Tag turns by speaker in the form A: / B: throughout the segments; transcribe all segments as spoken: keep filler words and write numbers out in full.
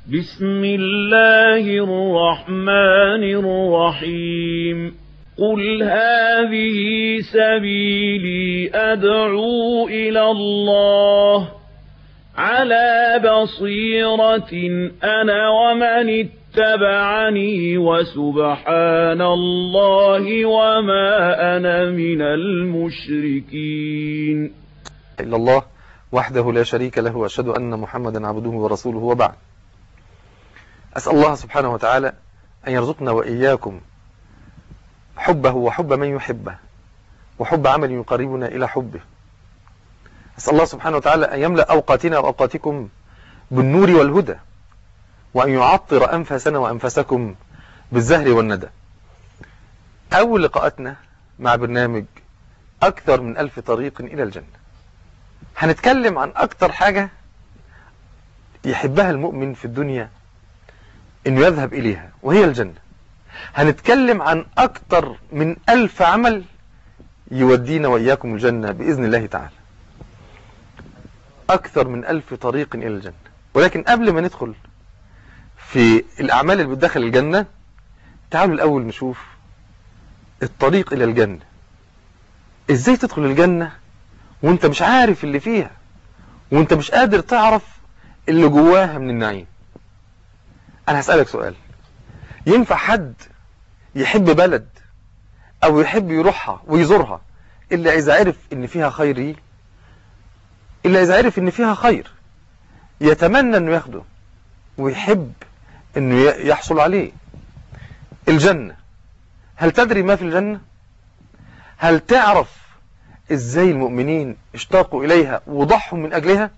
A: بسم الله الرحمن الرحيم قل هذه سبيلي أدعو إلى الله على بصيرة أنا ومن اتبعني وسبحان الله وما أنا من المشركين.
B: إلا الله وحده لا شريك له وأشهد أن محمدا عبده ورسوله وبعد. أسأل الله سبحانه وتعالى أن يرزقنا وإياكم حبه وحب من يحبه وحب عمل يقربنا إلى حبه. أسأل الله سبحانه وتعالى أن يملأ أوقاتنا وأوقاتكم بالنور والهدى، وأن يعطر أنفسنا وأنفسكم بالزهر والندى. أول لقاءاتنا مع برنامج أكثر من ألف طريق إلى الجنة. هنتكلم عن أكثر حاجة يحبها المؤمن في الدنيا إنه يذهب إليها، وهي الجنة. هنتكلم عن أكثر من ألف عمل يودينا وإياكم الجنة بإذن الله تعالى. أكثر من ألف طريق إلى الجنة. ولكن قبل ما ندخل في الأعمال اللي بتدخل الجنة، تعالوا الأول نشوف الطريق إلى الجنة. إزاي تدخل الجنة وانت مش عارف اللي فيها، وانت مش قادر تعرف اللي جواها من النعيم؟ أنا هسألك سؤال: ينفع حد يحب بلد أو يحب يروحها ويزورها إلا إذا عرف إن فيها خير؟ إلا إذا عرف إن فيها خير يتمنى إنه ياخده ويحب إنه يحصل عليه. الجنة، هل تدري ما في الجنة؟ هل تعرف إزاي المؤمنين اشتاقوا إليها وضحوا من أجلها؟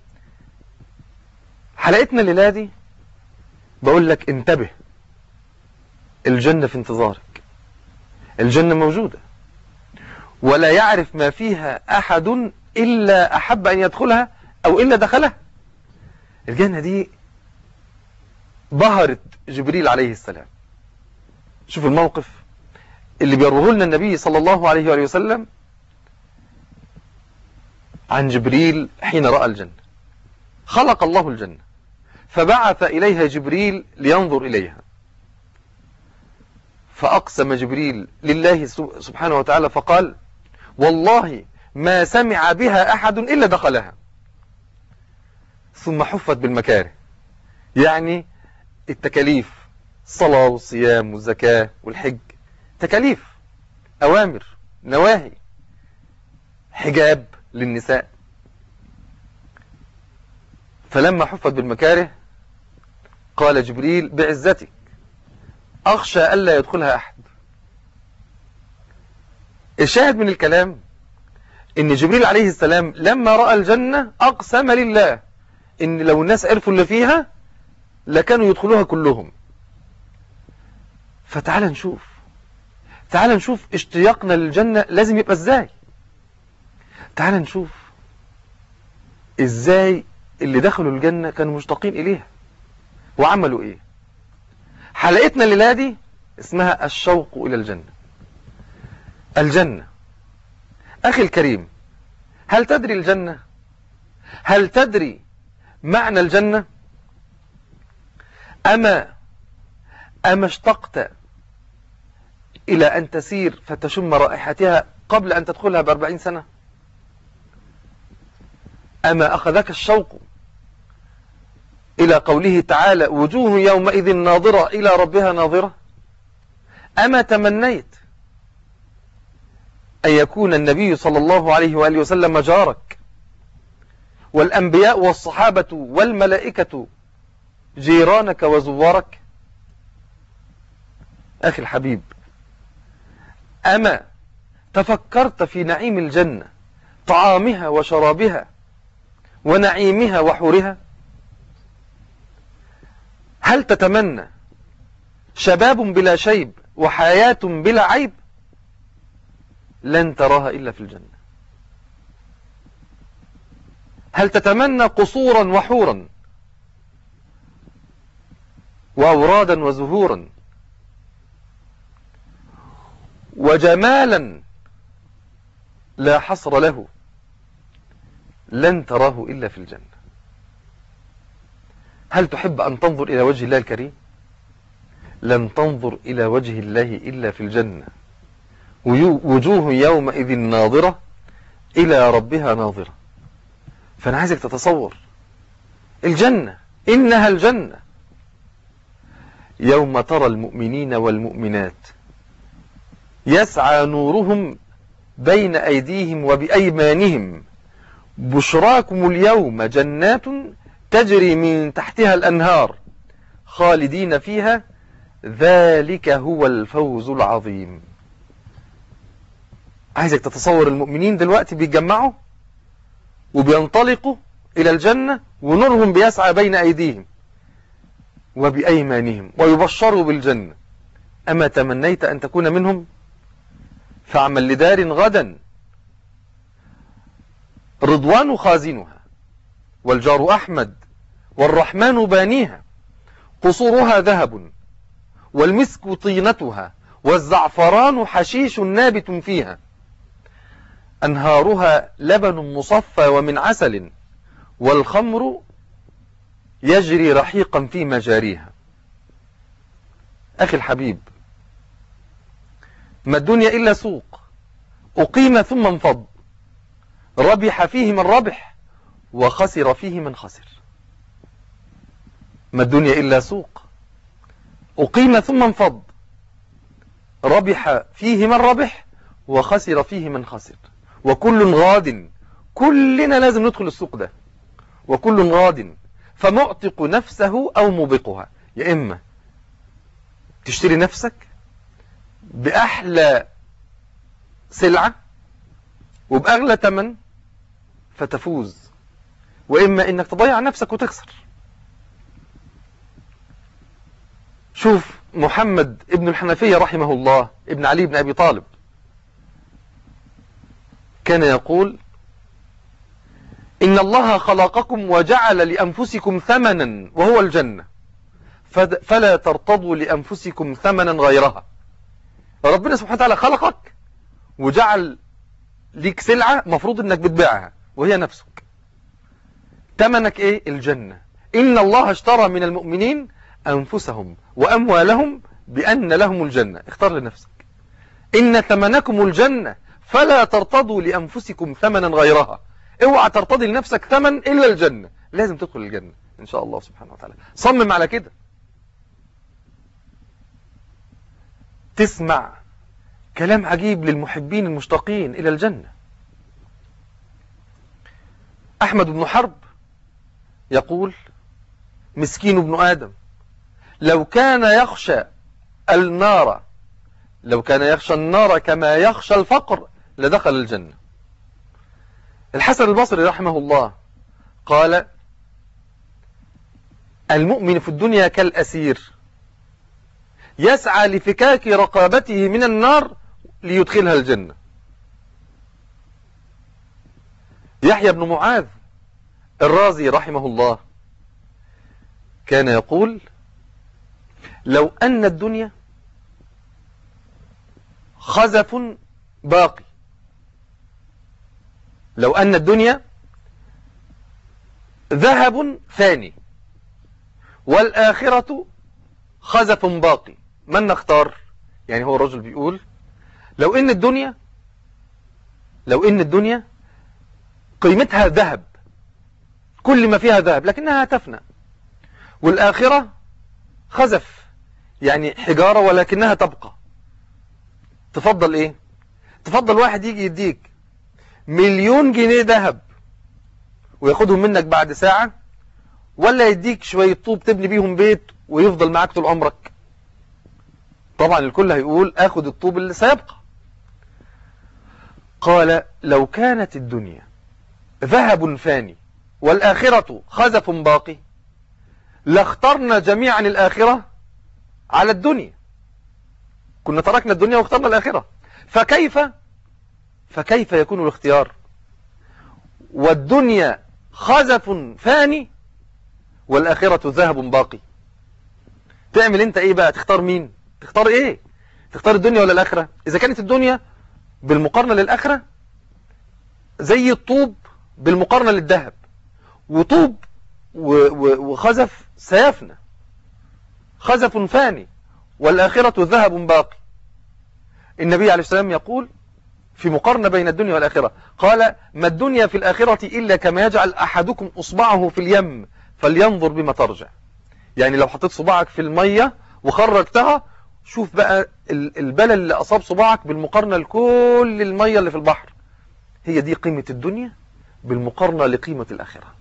B: حلقتنا الليلة دي بقول لك انتبه، الجنة في انتظارك. الجنة موجودة، ولا يعرف ما فيها أحد إلا أحب أن يدخلها أو إلا دخلها. الجنة دي ظهرت جبريل عليه السلام. شوف الموقف اللي بيروه لنا النبي صلى الله عليه وآله وسلم عن جبريل حين رأى الجنة. خلق الله الجنة فبعث إليها جبريل لينظر إليها، فأقسم جبريل لله سبحانه وتعالى فقال: والله ما سمع بها أحد إلا دخلها. ثم حفت بالمكاره، يعني التكاليف، الصلاة والصيام والزكاة والحج، تكاليف، أوامر، نواهي، حجاب للنساء. فلما حفت بالمكاره قال جبريل: بعزتك أخشى ألا يدخلها أحد. الشاهد من الكلام إن جبريل عليه السلام لما رأى الجنة أقسم لله إن لو الناس عرفوا اللي فيها لكانوا يدخلوها كلهم. فتعال نشوف تعال نشوف اشتياقنا للجنة لازم يبقى ازاي. تعال نشوف ازاي اللي دخلوا الجنة كانوا مشتاقين إليها وعملوا ايه. حلقتنا الليلة دي اسمها الشوق إلى الجنة. الجنة، أخي الكريم، هل تدري الجنة؟ هل تدري معنى الجنة؟ أما أما اشتقت إلى أن تسير فتشم رائحتها قبل أن تدخلها بأربعين سنة؟ أما أخذك الشوق إلى قوله تعالى: وجوه يومئذ ناظرة إلى ربها ناظرة؟ أما تمنيت أن يكون النبي صلى الله عليه وآله وسلم جارك، والأنبياء والصحابة والملائكة جيرانك وزوارك؟ أخي الحبيب، أما تفكرت في نعيم الجنة، طعامها وشرابها ونعيمها وحورها؟ هل تتمنى شباب بلا شيب وحياة بلا عيب؟ لن تراها إلا في الجنة. هل تتمنى قصورا وحورا وأورادا وزهورا وجمالا لا حصر له؟ لن تراه إلا في الجنة. هل تحب أن تنظر إلى وجه الله الكريم؟ لن تنظر إلى وجه الله إلا في الجنة. وجوه يومئذ ناظرة إلى ربها ناظرة. فأنا عايزك تتصور الجنة، إنها الجنة. يوم ترى المؤمنين والمؤمنات يسعى نورهم بين أيديهم وبأيمانهم بشراكم اليوم جنات تجري من تحتها الأنهار خالدين فيها ذلك هو الفوز العظيم. عايزك تتصور المؤمنين دلوقتي بيتجمعوا وبينطلقوا إلى الجنة ونورهم بيسعى بين أيديهم وبأيمانهم ويبشروا بالجنة. أما تمنيت أن تكون منهم؟ فاعمل لدار غدا رضوان خازنها والجار أحمد والرحمن بانيها قصورها ذهب والمسك طينتها والزعفران حشيش نابت فيها أنهارها لبن مصفى ومن عسل والخمر يجري رحيقا في مجاريها. أخي الحبيب، ما الدنيا إلا سوق أقيم ثم انفض ربح فيه من ربح وخسر فيه من خسر. ما الدنيا إلا سوق أقيم ثم انفض ربح فيه من ربح وخسر فيه من خسر. وكل غاد، كلنا لازم ندخل السوق ده، وكل غاد فمعتق نفسه أو موبقها. يا إما تشتري نفسك بأحلى سلعة وبأغلى تمن فتفوز، وإما إنك تضيع نفسك وتخسر. شوف محمد ابن الحنفية رحمه الله ابن علي بن أبي طالب كان يقول إن الله خلقكم وجعل لأنفسكم ثمنا وهو الجنة فلا ترتضوا لأنفسكم ثمنا غيرها. ربنا سبحانه وتعالى خلقك وجعل ليك سلعة مفروض انك بتبيعها وهي نفسك. ثمنك ايه؟ الجنة. إن الله اشترى من المؤمنين أنفسهم وأموالهم بأن لهم الجنة. اختار لنفسك. إن ثمنكم الجنة فلا ترتضوا لأنفسكم ثمنا غيرها. اوعى ترتضي لنفسك ثمن إلا الجنة. لازم تدخل الجنة إن شاء الله سبحانه وتعالى. صمم على كده. تسمع كلام عجيب للمحبين المشتاقين إلى الجنة. أحمد بن حرب يقول مسكين ابن آدم لو كان يخشى النار لو كان يخشى النار كما يخشى الفقر لدخل الجنة. الحسن البصري رحمه الله قال المؤمن في الدنيا كالأسير يسعى لفكاك رقابته من النار ليدخلها الجنة. يحيى بن معاذ الرازي رحمه الله كان يقول لو أن الدنيا خزف باقي لو أن الدنيا ذهب ثاني والآخرة خزف باقي من نختار؟ يعني هو الرجل بيقول لو إن الدنيا لو إن الدنيا قيمتها ذهب كل ما فيها ذهب لكنها تفنى، والآخرة خزف يعني حجارة ولكنها تبقى، تفضل إيه؟ تفضل واحد يجي يديك مليون جنيه ذهب وياخدهم منك بعد ساعة، ولا يديك شوية طوب تبني بيهم بيت ويفضل معاك طول عمرك؟ طبعا الكل هيقول اخد الطوب اللي سيبقى. قال لو كانت الدنيا ذهب فاني والآخرة خزف باقي لاخترنا جميعا الآخرة على الدنيا، كنا تركنا الدنيا واخترنا الآخرة. فكيف فكيف يكون الاختيار والدنيا خزف فاني والآخرة ذهب باقي؟ تعمل انت ايه بقى؟ تختار مين؟ تختار ايه؟ تختار الدنيا ولا الآخرة؟ اذا كانت الدنيا بالمقارنة للآخرة زي الطوب بالمقارنة للذهب، وطوب وخزف سيفنى، خزف فاني، والآخرة ذهب باقي. النبي عليه السلام يقول في مقارنة بين الدنيا والآخرة، قال: ما الدنيا في الآخرة إلا كما يجعل أحدكم أصبعه في اليم فلينظر بما ترجع. يعني لو حطيت صباعك في المية وخرجتها، شوف بقى البلل اللي أصاب صباعك بالمقارنة لكل المية اللي في البحر. هي دي قيمة الدنيا بالمقارنة لقيمة الآخرة.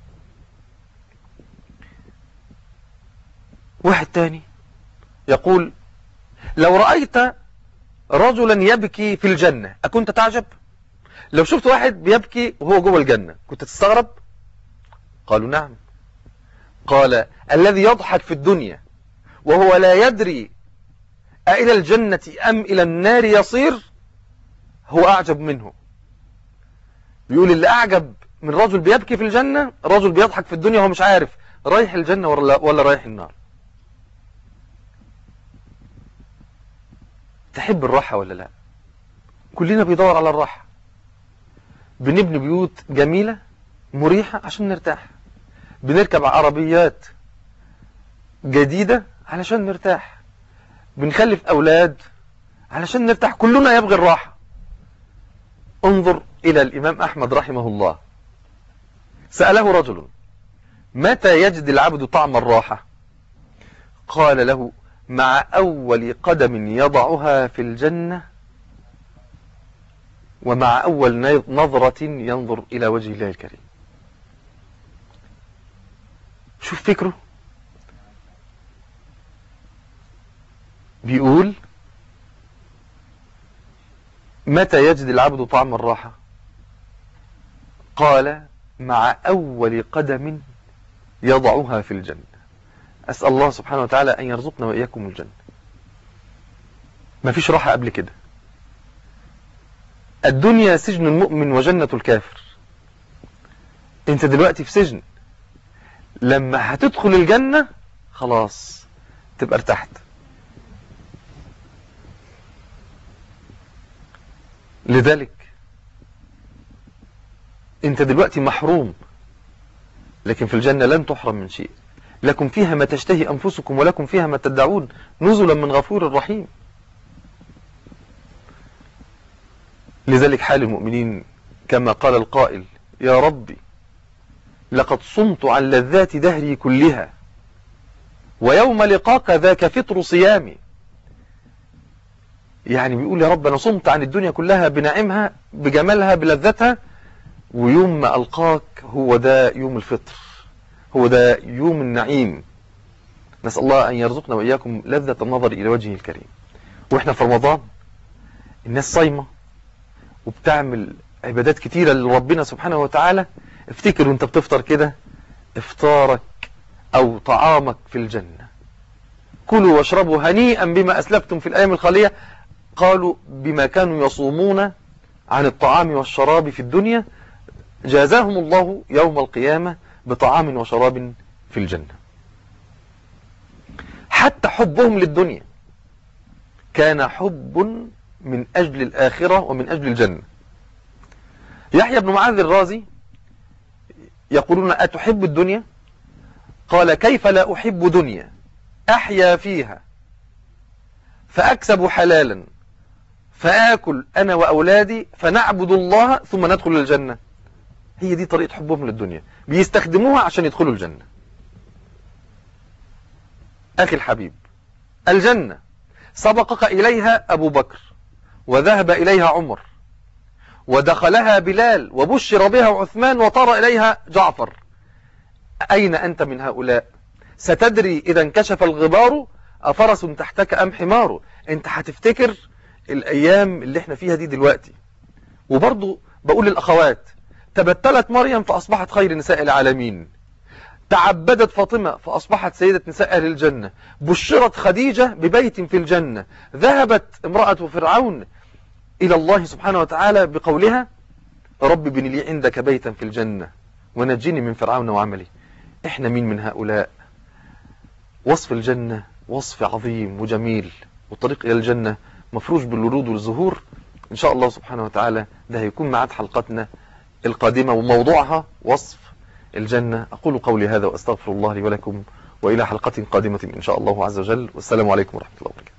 B: واحد تاني يقول: لو رأيت رجلا يبكي في الجنة أكنت تعجب؟ لو شفت واحد بيبكي وهو جوه الجنة كنت تستغرب؟ قالوا: نعم. قال: الذي يضحك في الدنيا وهو لا يدري أإلى الجنة أم إلى النار يصير هو أعجب منه. بيقول اللي أعجب من رجل بيبكي في الجنة رجل بيضحك في الدنيا وهو مش عارف رايح الجنة ولا, ولا رايح النار. تحب الراحة ولا لا؟ كلنا بيدور على الراحة. بنبني بيوت جميلة مريحة عشان نرتاح، بنركب عربيات جديدة علشان نرتاح، بنخلف أولاد علشان نرتاح. كلنا يبغي الراحة. انظر إلى الإمام أحمد رحمه الله، سأله رجل: متى يجد العبد طعم الراحة؟ قال له: مع أول قدم يضعها في الجنة ومع أول نظرة ينظر إلى وجه الله الكريم. شوف فكره، بيقول: متى يجد العبد طعم الراحة؟ قال: مع أول قدم يضعها في الجنة. أسأل الله سبحانه وتعالى أن يرزقنا وإياكم الجنة. ما فيش راحة قبل كده. الدنيا سجن المؤمن وجنة الكافر. انت دلوقتي في سجن، لما هتدخل الجنة خلاص تبقى ارتحت. لذلك انت دلوقتي محروم، لكن في الجنة لن تحرم من شيء. لكم فيها ما تشتهي أنفسكم ولكم فيها ما تدعون نزلا من غفور رحيم. لذلك حال المؤمنين كما قال القائل: يا ربي لقد صمت عن لذات دهري كلها ويوم لقاك ذاك فطر صيامي. يعني بيقول: يا رب أنا صمت عن الدنيا كلها بنعمها بجمالها بلذتها، ويوم ما ألقاك هو ده يوم الفطر، هو ده يوم النعيم. نسأل الله أن يرزقنا وإياكم لذة النظر إلى وجهه الكريم. وإحنا في رمضان الناس صايمة وبتعمل عبادات كتيرة لربنا سبحانه وتعالى. افتكر وانت بتفطر كده افطارك أو طعامك في الجنة. كلوا واشربوا هنيئا بما أسلفتم في الأيام الخالية. قالوا: بما كانوا يصومون عن الطعام والشراب في الدنيا جازاهم الله يوم القيامة بطعام وشراب في الجنة. حتى حبهم للدنيا كان حب من أجل الآخرة ومن أجل الجنة. يحيى بن معاذ الرازي يقولون: أتحب الدنيا؟ قال: كيف لا أحب دنيا أحيا فيها فأكسب حلالا فآكل أنا وأولادي فنعبد الله ثم ندخل الجنة. هي دي طريقة حبهم للدنيا، بيستخدموها عشان يدخلوا الجنة. أخي الحبيب، الجنة سبقك إليها أبو بكر وذهب إليها عمر ودخلها بلال وبشر بها عثمان وطار إليها جعفر. أين أنت من هؤلاء؟ ستدري إذا انكشف الغبار أفرس تحتك أم حمار. أنت هتفتكر الأيام اللي احنا فيها دي دلوقتي. وبرضو بقول للأخوات: تبتلت مريم فأصبحت خير نساء العالمين، تعبدت فاطمة فأصبحت سيدة نساء أهل الجنة، بشرت خديجة ببيت في الجنة، ذهبت امرأة فرعون إلى الله سبحانه وتعالى بقولها: رب بن لي عندك بيتا في الجنة ونجيني من فرعون وعمله. احنا مين من هؤلاء؟ وصف الجنة وصف عظيم وجميل، والطريق إلى الجنة مفروش بالورود والزهور. إن شاء الله سبحانه وتعالى ده هيكون معاد حلقتنا القادمة وموضوعها وصف الجنة. أقول قولي هذا وأستغفر الله لي ولكم. وإلى حلقة قادمة إن شاء الله عز وجل، والسلام عليكم ورحمة الله وبركاته.